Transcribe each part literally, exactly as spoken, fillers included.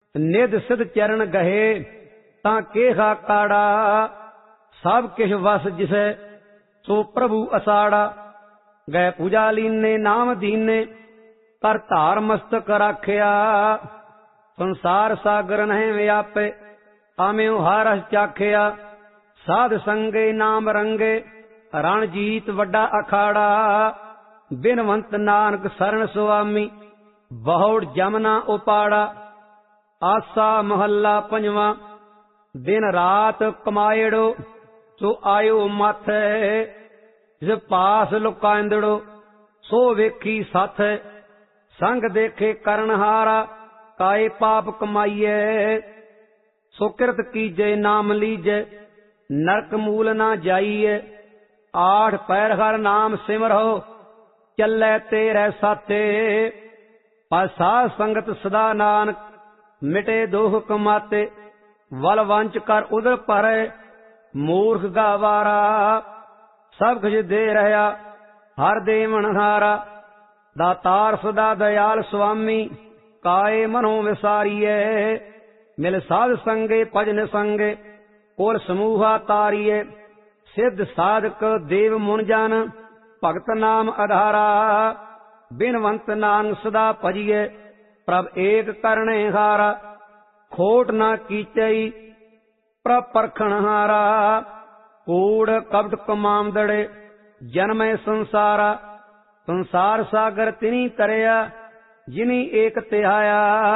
निध सिध चरण गहे ता केहा काड़ा। सब किश वस जिसे सो प्रभु असाड़ा। गए पूजा लीने नाम दीने कर धार मस्तक राखिया। संसार सागर नहीं व्यापे आम्यो हारस चाखिया। साध संगे नाम रंगे रणजीत वड्डा अखाड़ा। बिनवंत नानक शरण सुआमी बहुड़ जमना उपाड़ा। आसा महला पंजवा दिन रात कमाएड़ो सो आयो माथे। जिस पास लुकांदड़ो सो वेखी साथ। संग देखे करनहारा काए पाप कमाइए। सुकृत कीजे नाम लीजे नरक मूल ना जाइए। आठ पैर हर नाम सिमरो चले तेरे साथे। पर साध संगत सदा नानक मिटे दोह कमाते। वल वंच कर उदर परे मूर्ख गावारा। सब कुछ दे रहा हर देवन हारा। दातार सदा दयाल स्वामी काए मनो विसारिये। मिल साध संगे भजन संगे कोल समूहा तारिये। सिद्ध साधक देव मुन जन भगत नाम आधारा। बिनवंत नानक सदा भजिए प्रभ एक करने हारा। खोट न कीचई प्रभ परखण हारा। कूड़ कपट कमामदड़े जन्मे संसारा। संसार सागर तिनी तरया जिनी एक तिहाया।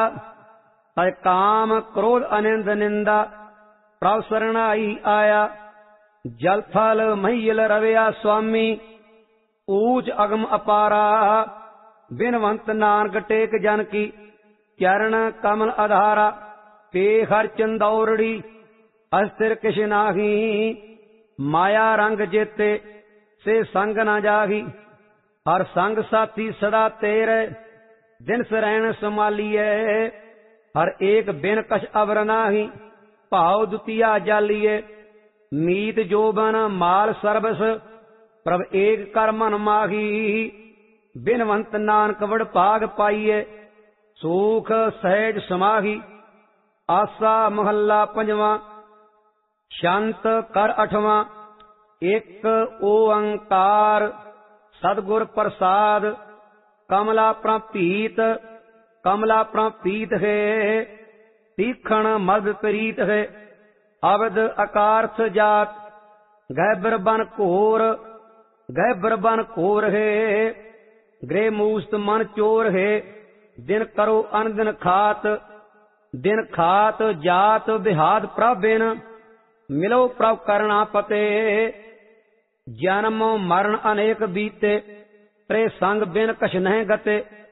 तय काम क्रोध अनिंद निंदा प्रभ शरणाई आया। जल थल महिल रवया स्वामी ऊच अगम अपारा। बिनवंत नानक टेक जन की चरण कमल आधारा। पे हर चंदौरड़ी अस्थिर किश नाही। माया रंग जेते से संग न जाही। हर संग साथी सदा तेरे दिन सरैन संभालिए। हर एक बिन कछ अवर नाही भाव दुतिया जालिए। मीत जोबन माल सरबस प्रभ एक कर मन माही। बिनवंत नानक वड भाग पाइए सुख सहज समाही। आसा महला पंजवा शांत कर अठवां। एक ओंकार सतगुर प्रसाद। कमला प्रणपीत कमला प्रणपीत है। तीखण मद प्रीत है। अवध अकारथ जात गैबर बन घोर। गैबर बन घोर है। गृह मूस्त मन चोर है। दिन करो अन दिन खात। दिन खात जात बिहाद प्रभ बिन मिलो प्रभ करना पते। जन्म मरण अनेक बीते प्रे संग बिन कछ नहीं गते।